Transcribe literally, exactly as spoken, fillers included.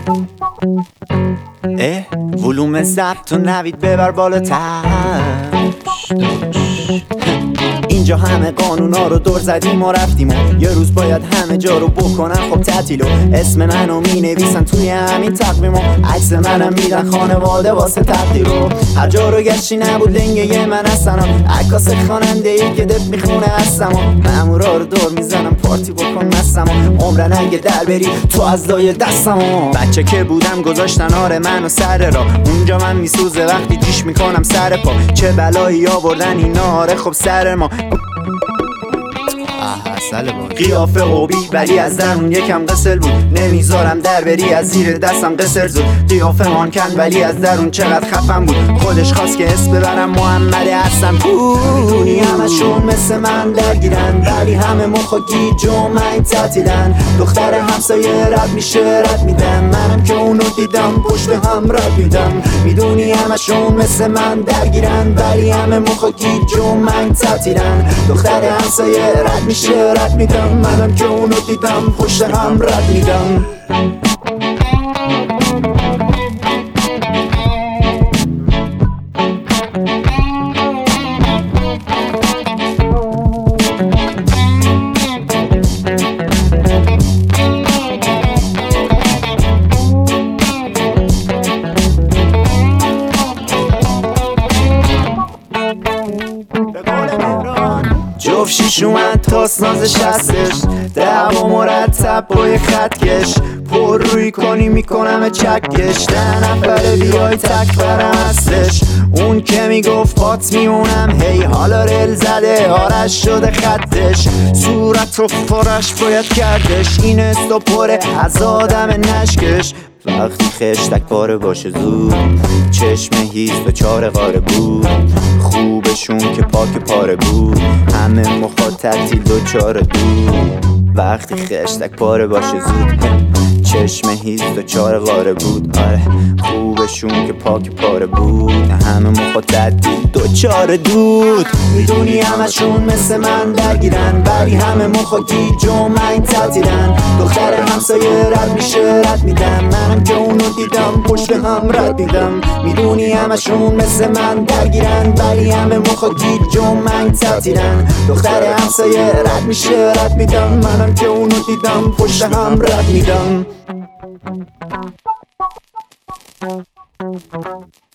اه ولوم ضبط و نوید ببر بالاتر. اینجا همه قانونا رو دور زدیم و رفتیم و یه روز باید همه جا رو بکنن خب تعطیل و اسم منو می نویسن توی همین تقویم و عکس منم میدن خانواده واسه تقدیر و هر جا رو گشتی نبود لنگه من هستن و عکاس خواننده ای که دپ میخونه هستم و مامورا رو دور میزنم پارتی بکن مستم و عمرن اگه در بری تو از لای دستم و بچه که بودم گذاشتن آره منو سر را اونجا من میسوزه وقتی جیش میکنم سر پا چه بلایی آوردن اینا آره خب سر ما قیافه قوبی ولی از درون یکم قسل بود نمیذارم در بری از زیر دستم قسر زود قیافه مان کن ولی از درون چقدر خفم بود خودش خواست که اسم ببرم محمد حسن میدونی همشون مثل من درگیرن ولی همه مخ و گیج و من تعطیلن دختر همسایه رد میشه رد میدم منم که اونو دیدم پشت هم رد میدم میدونی همشون مثل من درگیرن ولی همه مخ و گیج و من تعطیلن دختر همسایه رد میشه رد میدم منم که اونو دیدم پشت هم رد میدم. جفت شیش اومد تاست نازش هستش دعوا مرتب با یه خطکش پر روی کنی میکنم چکش ده نفره بیای تک برم هستش اون که میگفت پات میونم هی حالا رل زده آرش شده خطش صورت رو فرش باید کردش این استا پره از آدم نشکش وقتی خشتک پاره باشه زود چشم هیز به چار غاره بود خوبشون که پاک پاره بود همه مخاطب تعطیل دو چار دود وقتی خشتک پاره باشه زود چشم هیز دو چار غاره بود آره خوبشون که پاک پاره بود همه مخاطب تعطیل دو چار دود میدونی همشون مثل من درگیرن ولی همه مخ و گیج و من تعطیلن دختر همسایه رد میشه رد میدم منم که اونو دیدم پشت هم رد میدم میدونی همشون مثل من درگیرن ولی همه مخ و گیج و من تعطیلن دختر همسایه رد میشه رد میدم منم که اونو دیدم پشت هم رد میدم.